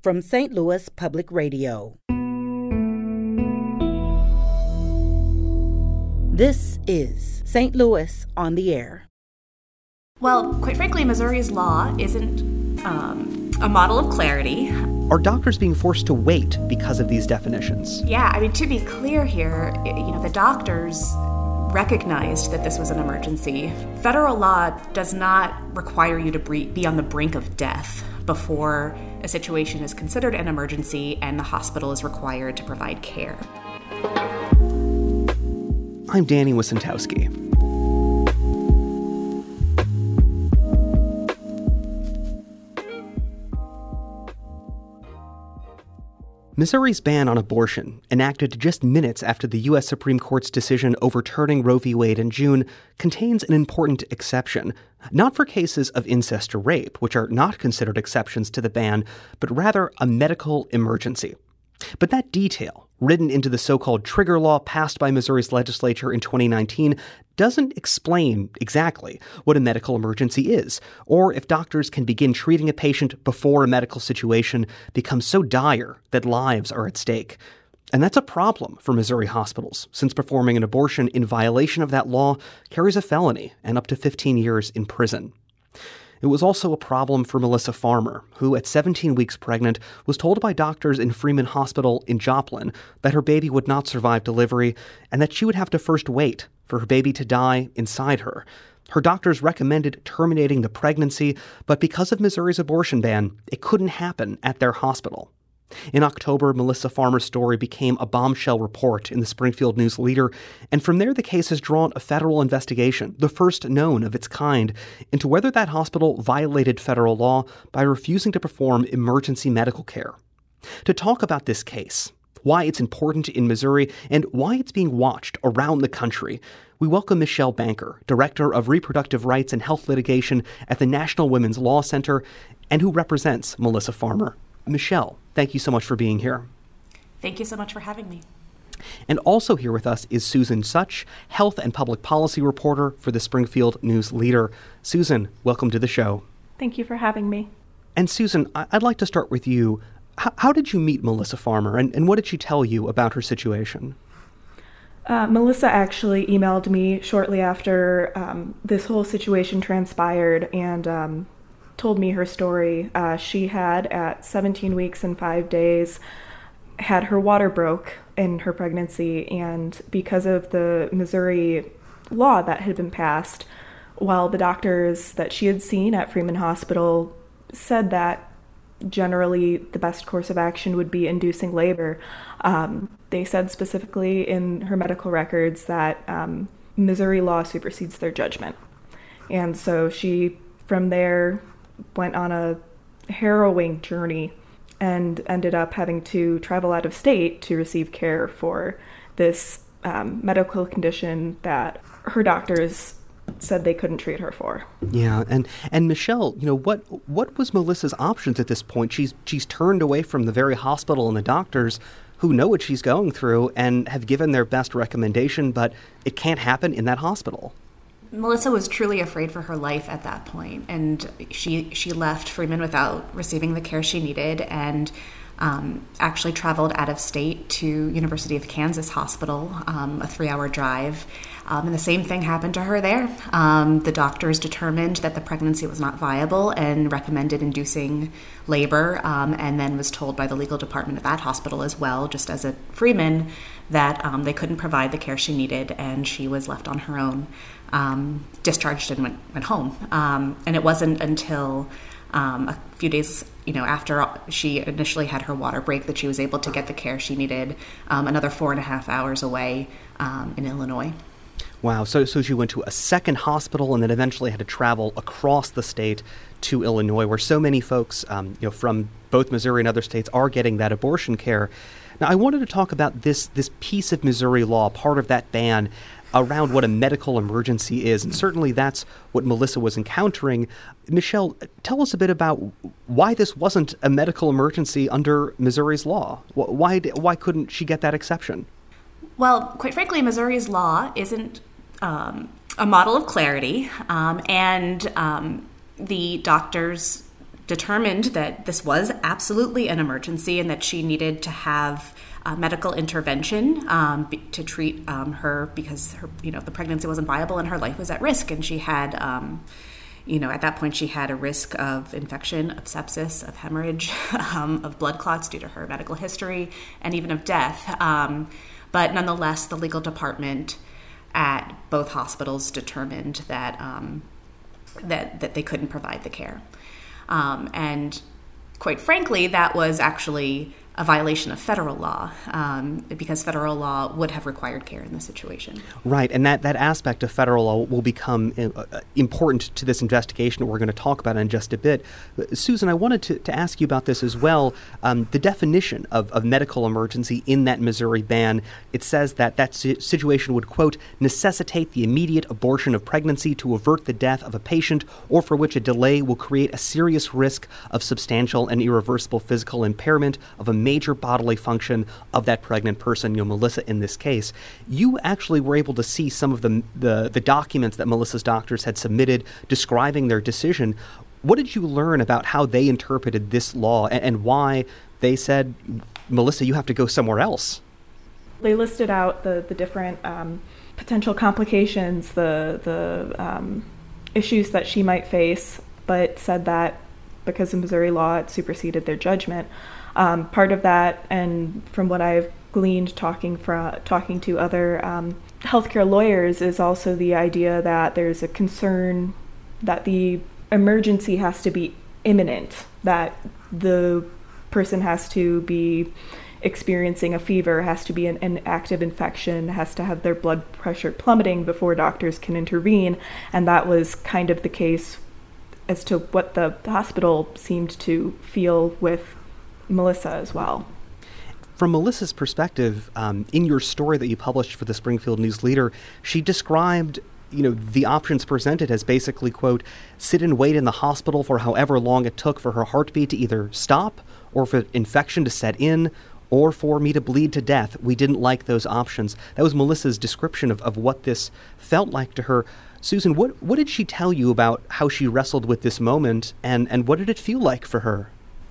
from St. Louis Public Radio. This is St. Louis on the Air. Well, quite frankly, Missouri's law isn't a model of clarity. Are doctors being forced to wait because of these definitions? Yeah, I mean, to be clear here, the doctors recognized that this was an emergency. Federal law does not require you to be on the brink of death before a situation is considered an emergency and the hospital is required to provide care. I'm Danny Wicentowski. Missouri's ban on abortion, enacted just minutes after the U.S. Supreme Court's decision overturning Roe v. Wade in June, contains an important exception, not for cases of incest or rape, which are not considered exceptions to the ban, but rather a medical emergency. But that detail, written into the so-called trigger law passed by Missouri's legislature in 2019, doesn't explain exactly what a medical emergency is, or if doctors can begin treating a patient before a medical situation becomes so dire that lives are at stake. And that's a problem for Missouri hospitals, since performing an abortion in violation of that law carries a felony and up to 15 years in prison. It was also a problem for Melissa Farmer, who at 17 weeks pregnant was told by doctors in Freeman Hospital in Joplin that her baby would not survive delivery and that she would have to first wait for her baby to die inside her. Her doctors recommended terminating the pregnancy, but because of Missouri's abortion ban, it couldn't happen at their hospital. In October, Melissa Farmer's story became a bombshell report in the Springfield News Leader, and from there the case has drawn a federal investigation, the first known of its kind, into whether that hospital violated federal law by refusing to perform emergency medical care. To talk about this case, why it's important in Missouri, and why it's being watched around the country, we welcome Michelle Banker, Director of Reproductive Rights and Health Litigation at the National Women's Law Center, and who represents Melissa Farmer. Michelle, thank you so much for being here. Thank you so much for having me. And also here with us is Susan Such, health and public policy reporter for the Springfield News Leader. Susan, welcome to the show. Thank you for having me. And Susan, I'd like to start with you. How did you meet Melissa Farmer, and what did she tell you about her situation? Melissa actually emailed me shortly after this whole situation transpired and told me her story. She had, at 17 weeks and 5 days, had her water broke in her pregnancy, and because of the Missouri law that had been passed, while the doctors that she had seen at Freeman Hospital said that generally the best course of action would be inducing labor, they said specifically in her medical records that Missouri law supersedes their judgment. And so she, from there, went on a harrowing journey and ended up having to travel out of state to receive care for this medical condition that her doctors said they couldn't treat her for. Yeah, and Michelle, what was Melissa's options at this point? She's turned away from the very hospital and the doctors who know what she's going through and have given their best recommendation, but it can't happen in that hospital. Melissa was truly afraid for her life at that point, and she left Freeman without receiving the care she needed, and actually traveled out of state to University of Kansas Hospital, a 3-hour drive. And the same thing happened to her there. The doctors determined that the pregnancy was not viable and recommended inducing labor, and then was told by the legal department at that hospital as well, just as at Freeman, that they couldn't provide the care she needed, and she was left on her own, discharged and went home. And it wasn't until a few days after she initially had her water break that she was able to get the care she needed, another 4.5 hours away in Illinois. Wow. So she went to a second hospital and then eventually had to travel across the state to Illinois, where so many folks from both Missouri and other states are getting that abortion care. Now, I wanted to talk about this piece of Missouri law, part of that ban, around what a medical emergency is, and certainly that's what Melissa was encountering. Michelle, tell us a bit about why this wasn't a medical emergency under Missouri's law. Why couldn't she get that exception? Well, quite frankly, Missouri's law isn't a model of clarity, and the doctors determined that this was absolutely an emergency and that she needed to have medical intervention to treat her because the pregnancy wasn't viable and her life was at risk. And she had, at that point, she had a risk of infection, of sepsis, of hemorrhage, of blood clots due to her medical history, and even of death. But nonetheless, the legal department at both hospitals determined that that they couldn't provide the care. And quite frankly, that was actually a violation of federal law, because federal law would have required care in this situation. Right, and that aspect of federal law will become important to this investigation that we're going to talk about in just a bit. Susan, I wanted to ask you about this as well. The definition of medical emergency in that Missouri ban, it says that situation would, quote, necessitate the immediate abortion of pregnancy to avert the death of a patient or for which a delay will create a serious risk of substantial and irreversible physical impairment of a major bodily function of that pregnant person, Melissa in this case. You actually were able to see some of the documents that Melissa's doctors had submitted describing their decision. What did you learn about how they interpreted this law and why they said, Melissa, you have to go somewhere else? They listed out the different potential complications, the issues that she might face, but said that because of Missouri law, it superseded their judgment. Part of that, and from what I've gleaned talking to other healthcare lawyers, is also the idea that there's a concern that the emergency has to be imminent, that the person has to be experiencing a fever, has to be an active infection, has to have their blood pressure plummeting before doctors can intervene. And that was kind of the case as to what the hospital seemed to feel with Melissa as well. From Melissa's perspective, in your story that you published for the Springfield News Leader, she described, the options presented as basically, quote, sit and wait in the hospital for however long it took for her heartbeat to either stop or for infection to set in or for me to bleed to death. We didn't like those options. That was Melissa's description of what this felt like to her. Susan, what did she tell you about how she wrestled with this moment, and what did it feel like for her?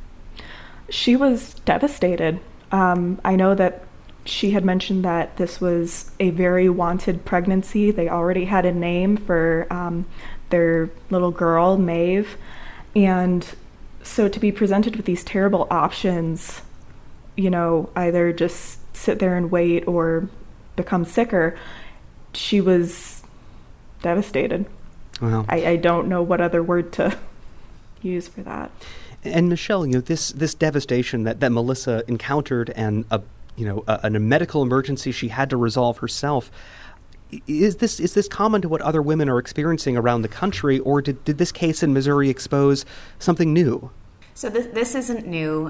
She was devastated. I know that she had mentioned that this was a very wanted pregnancy. They already had a name for their little girl, Maeve. And so to be presented with these terrible options, either just sit there and wait or become sicker, she was devastated. Wow. I don't know what other word to use for that. And Michelle, this devastation that Melissa encountered and a medical emergency she had to resolve herself, is this common to what other women are experiencing around the country, or did this case in Missouri expose something new? So this isn't new.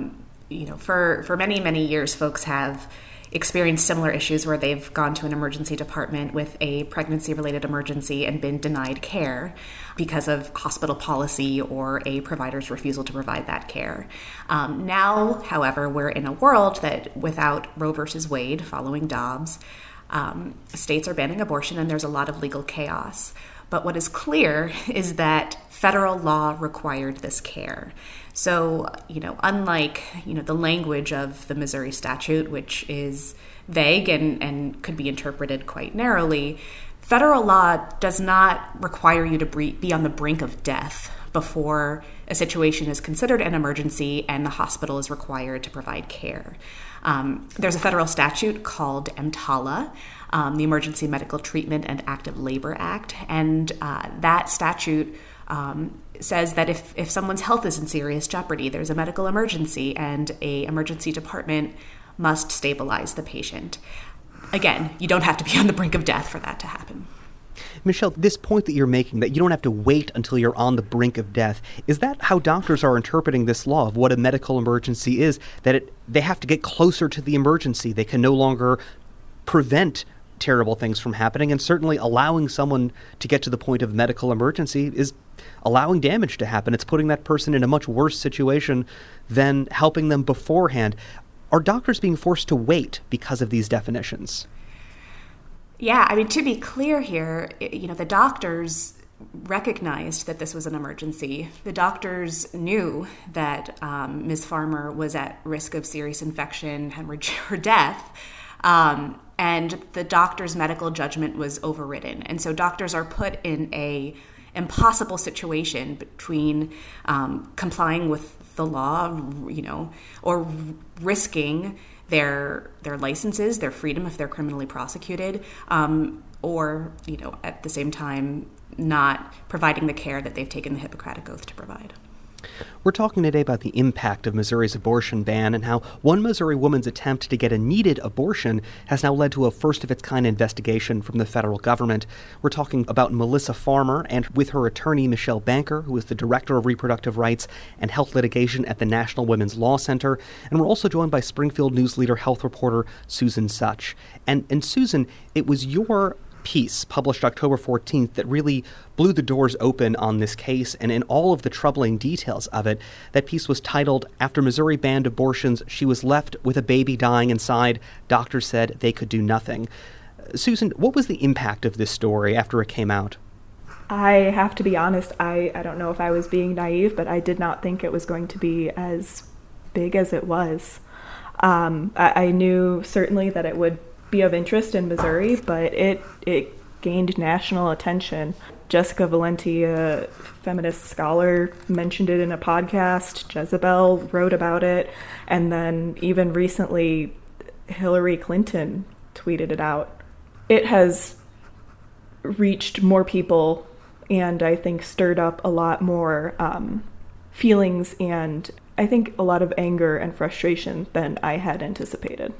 For many, many years, folks have experienced similar issues where they've gone to an emergency department with a pregnancy-related emergency and been denied care because of hospital policy or a provider's refusal to provide that care. Now, however, we're in a world that without Roe versus Wade, following Dobbs, states are banning abortion and there's a lot of legal chaos. But what is clear is that federal law required this care. So, unlike, the language of the Missouri statute, which is vague and could be interpreted quite narrowly, federal law does not require you to be on the brink of death before a situation is considered an emergency and the hospital is required to provide care. There's a federal statute called EMTALA, the Emergency Medical Treatment and Active Labor Act, and that statute says that if someone's health is in serious jeopardy, there's a medical emergency, and a emergency department must stabilize the patient. Again, you don't have to be on the brink of death for that to happen. Michelle, this point that you're making, that you don't have to wait until you're on the brink of death, is that how doctors are interpreting this law of what a medical emergency is, that they have to get closer to the emergency? They can no longer prevent terrible things from happening, and certainly allowing someone to get to the point of medical emergency is allowing damage to happen. It's putting that person in a much worse situation than helping them beforehand. Are doctors being forced to wait because of these definitions? Yeah, to be clear here, the doctors recognized that this was an emergency. The doctors knew that Ms. Farmer was at risk of serious infection, hemorrhage, or death, and the doctor's medical judgment was overridden. And so doctors are put in a impossible situation between complying with the law, or risking their licenses, their freedom if they're criminally prosecuted, or at the same time not providing the care that they've taken the Hippocratic Oath to provide. We're talking today about the impact of Missouri's abortion ban and how one Missouri woman's attempt to get a needed abortion has now led to a first-of-its-kind investigation from the federal government. We're talking about Melissa Farmer and with her attorney, Michelle Banker, who is the Director of Reproductive Rights and Health Litigation at the National Women's Law Center. And we're also joined by Springfield News Leader health reporter Susan Such. And Susan, it was your piece published October 14th that really blew the doors open on this case, and in all of the troubling details of it. That piece was titled, "After Missouri Banned Abortions, She Was Left with a Baby Dying Inside. Doctors Said They Could Do Nothing." Susan, what was the impact of this story after it came out? I have to be honest, I don't know if I was being naive, but I did not think it was going to be as big as it was. I knew certainly that it would be of interest in Missouri, but it gained national attention. Jessica Valenti, a feminist scholar, mentioned it in a podcast. Jezebel wrote about it. And then even recently, Hillary Clinton tweeted it out. It has reached more people and I think stirred up a lot more feelings and I think a lot of anger and frustration than I had anticipated.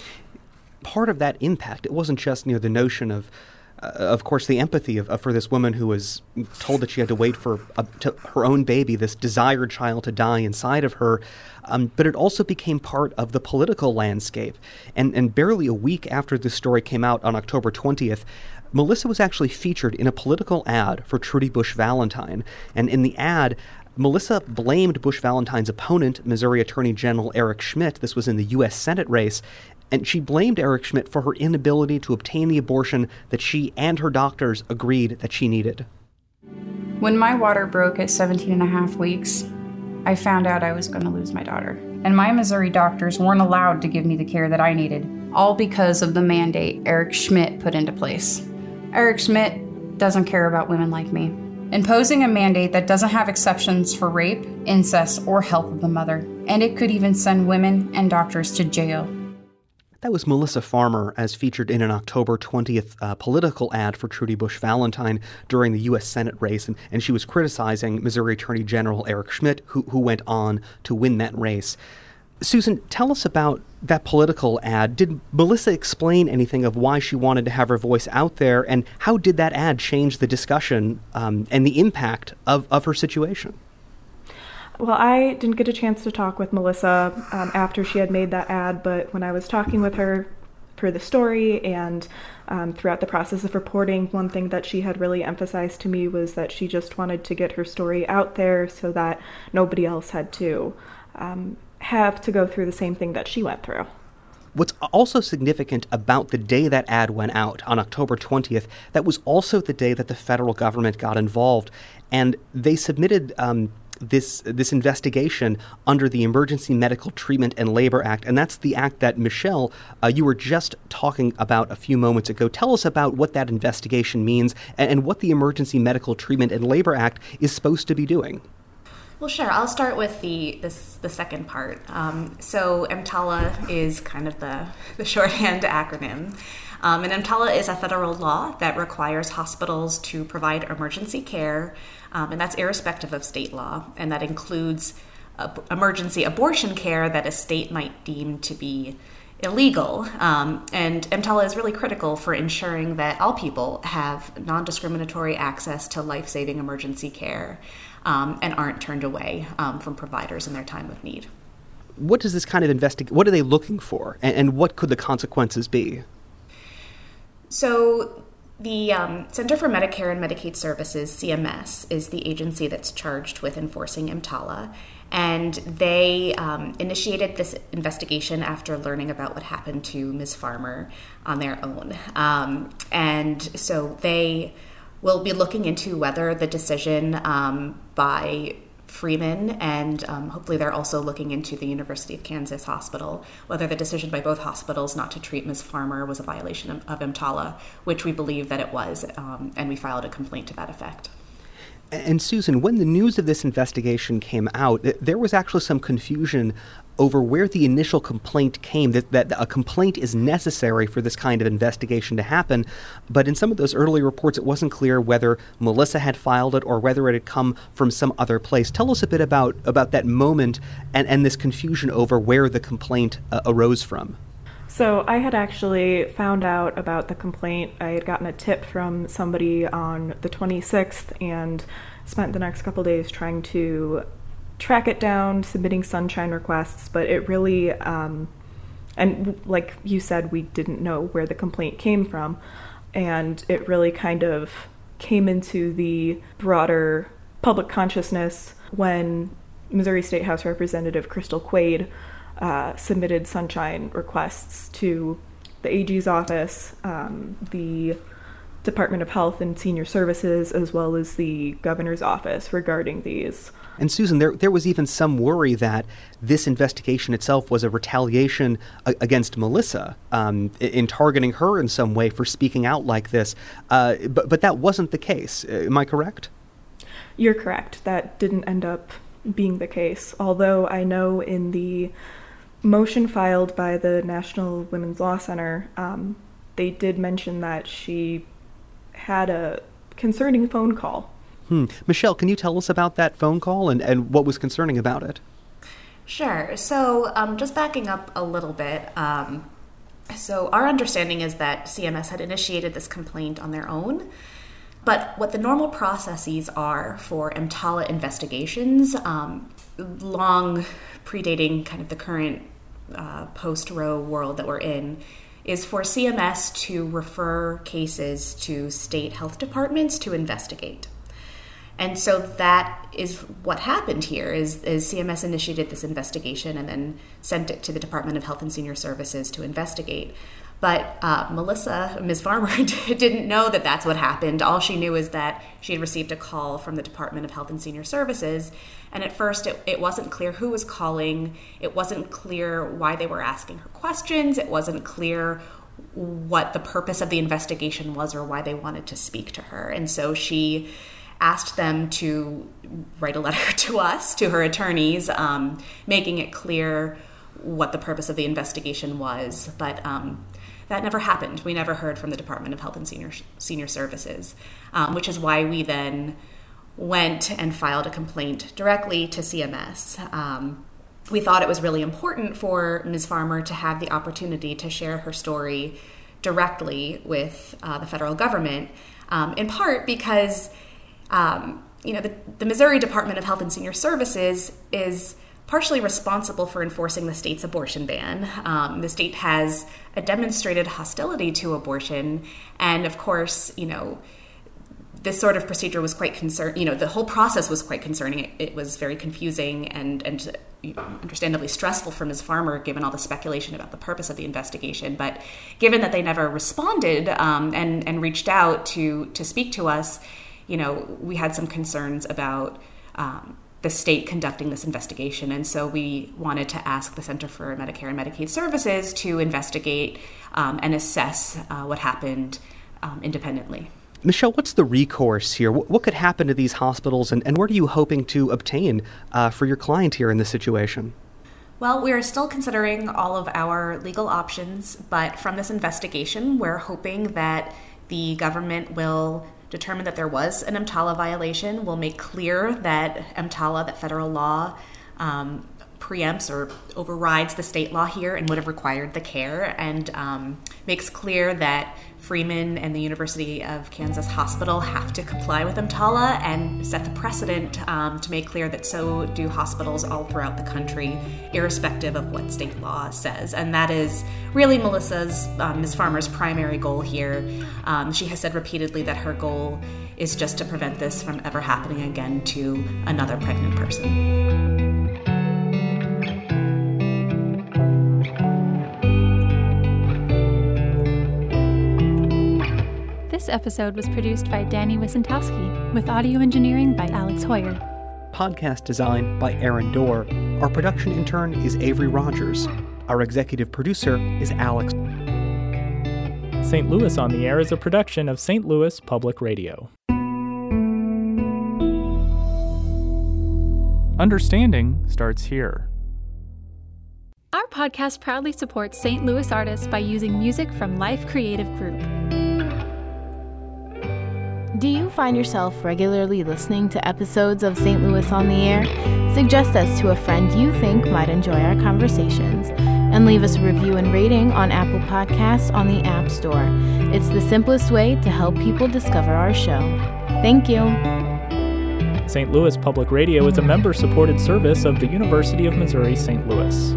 Part of that impact, it wasn't just the notion of course, the empathy for this woman who was told that she had to wait for her own baby, this desired child, to die inside of her, but it also became part of the political landscape. And barely a week after this story came out on October 20th, Melissa was actually featured in a political ad for Trudy Busch Valentine. And in the ad, Melissa blamed Busch Valentine's opponent, Missouri Attorney General Eric Schmitt. This was in the U.S. Senate race. And she blamed Eric Schmitt for her inability to obtain the abortion that she and her doctors agreed that she needed. When my water broke at 17 and a half weeks, I found out I was going to lose my daughter. And my Missouri doctors weren't allowed to give me the care that I needed, all because of the mandate Eric Schmitt put into place. Eric Schmitt doesn't care about women like me. Imposing a mandate that doesn't have exceptions for rape, incest, or health of the mother, and it could even send women and doctors to jail. That was Melissa Farmer, as featured in an October 20th political ad for Trudy Busch Valentine during the U.S. Senate race, and she was criticizing Missouri Attorney General Eric Schmitt, who went on to win that race. Susan, tell us about that political ad. Did Melissa explain anything of why she wanted to have her voice out there, and how did that ad change the discussion and the impact of her situation? Well, I didn't get a chance to talk with Melissa after she had made that ad, but when I was talking with her for the story and throughout the process of reporting, one thing that she had really emphasized to me was that she just wanted to get her story out there so that nobody else had to have to go through the same thing that she went through. What's also significant about the day that ad went out on October 20th, that was also the day that the federal government got involved, and they submitted this investigation under the Emergency Medical Treatment and Labor Act, and that's the act that, Michelle, you were just talking about a few moments ago. Tell us about what that investigation means and what the Emergency Medical Treatment and Labor Act is supposed to be doing. Well, sure. I'll start with the second part. So EMTALA is kind of the shorthand acronym. And EMTALA is a federal law that requires hospitals to provide emergency care, and that's irrespective of state law, and that includes emergency abortion care that a state might deem to be illegal. And EMTALA is really critical for ensuring that all people have non-discriminatory access to life-saving emergency care and aren't turned away from providers in their time of need. What does this kind of what are they looking for, and what could the consequences be? So the Center for Medicare and Medicaid Services, CMS, is the agency that's charged with enforcing EMTALA. And they initiated this investigation after learning about what happened to Ms. Farmer on their own. And so they We'll be looking into whether the decision by Freeman, and hopefully they're also looking into the University of Kansas Hospital, whether the decision by both hospitals not to treat Ms. Farmer was a violation of EMTALA, which we believe that it was, and we filed a complaint to that effect. And Susan, when the news of this investigation came out, there was actually some confusion over where the initial complaint came, that a complaint is necessary for this kind of investigation to happen. But in some of those early reports, it wasn't clear whether Melissa had filed it or whether it had come from some other place. Tell us a bit about that moment and this confusion over where the complaint arose from. So I had actually found out about the complaint. I had gotten a tip from somebody on the 26th and spent the next couple days trying to track it down, submitting sunshine requests, but it really, and like you said, we didn't know where the complaint came from, and it really kind of came into the broader public consciousness when Missouri State House Representative Crystal Quaid submitted sunshine requests to the AG's office, the Department of Health and Senior Services, as well as the governor's office regarding these. And Susan, there was even some worry that this investigation itself was a retaliation against Melissa in targeting her in some way for speaking out like this. But that wasn't the case. Am I correct? You're correct. That didn't end up being the case. Although I know in the motion filed by the National Women's Law Center, they did mention that she had a concerning phone call. Michelle, can you tell us about that phone call and what was concerning about it? Sure. So just backing up a little bit, so our understanding is that CMS had initiated this complaint on their own, but what the normal processes are for EMTALA investigations, long predating kind of the current post-Roe world that we're in, is for CMS to refer cases to state health departments to investigate. And so that is what happened here, is CMS initiated this investigation and then sent it to the Department of Health and Senior Services to investigate. But Ms. Farmer, didn't know that that's what happened. All she knew is that she had received a call from the Department of Health and Senior Services. And at first, it wasn't clear who was calling. It wasn't clear why they were asking her questions. It wasn't clear what the purpose of the investigation was or why they wanted to speak to her. And so she asked them to write a letter to us, to her attorneys, making it clear what the purpose of the investigation was. But that never happened. We never heard from the Department of Health and Senior Services, which is why we then went and filed a complaint directly to CMS. We thought it was really important for Ms. Farmer to have the opportunity to share her story directly with the federal government, in part because the Missouri Department of Health and Senior Services is partially responsible for enforcing the state's abortion ban. The state has a demonstrated hostility to abortion, and of course, this sort of procedure was quite the whole process was quite concerning. It was very confusing and understandably stressful for Ms. Farmer, given all the speculation about the purpose of the investigation. But given that they never responded and reached out to speak to us, we had some concerns about the state conducting this investigation. And so we wanted to ask the Center for Medicare and Medicaid Services to investigate and assess what happened independently. Michelle, what's the recourse here? What could happen to these hospitals, and what are you hoping to obtain for your client here in this situation? Well, we are still considering all of our legal options, but from this investigation, we're hoping that the government will determine that there was an EMTALA violation, will make clear that EMTALA, that federal law, preempts or overrides the state law here and would have required the care, and makes clear that Freeman and the University of Kansas Hospital have to comply with EMTALA and set the precedent to make clear that so do hospitals all throughout the country, irrespective of what state law says. And that is really Ms. Farmer's primary goal here. She has said repeatedly that her goal is just to prevent this from ever happening again to another pregnant person. This episode was produced by Danny Wysentowski, with audio engineering by Alex Hoyer. Podcast design by Aaron Dorr. Our production intern is Avery Rogers. Our executive producer is Alex. St. Louis on the Air is a production of St. Louis Public Radio. Understanding starts here. Our podcast proudly supports St. Louis artists by using music from Life Creative Group. Do you find yourself regularly listening to episodes of St. Louis on the Air? Suggest us to a friend you think might enjoy our conversations, and leave us a review and rating on Apple Podcasts on the App Store. It's the simplest way to help people discover our show. Thank you. St. Louis Public Radio is a member-supported service of the University of Missouri St. Louis.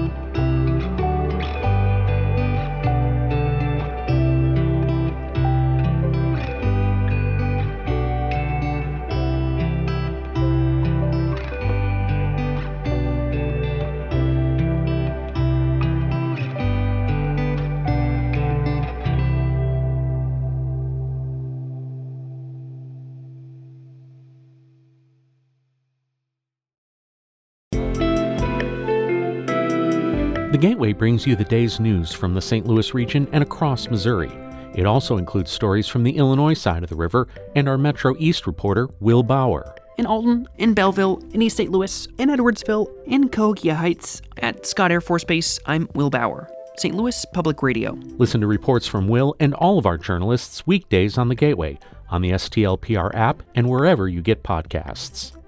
The Gateway brings you the day's news from the St. Louis region and across Missouri. It also includes stories from the Illinois side of the river and our Metro East reporter, Will Bauer. In Alton, in Belleville, in East St. Louis, in Edwardsville, in Cahokia Heights, at Scott Air Force Base, I'm Will Bauer. St. Louis Public Radio. Listen to reports from Will and all of our journalists weekdays on The Gateway, on the STLPR app, and wherever you get podcasts.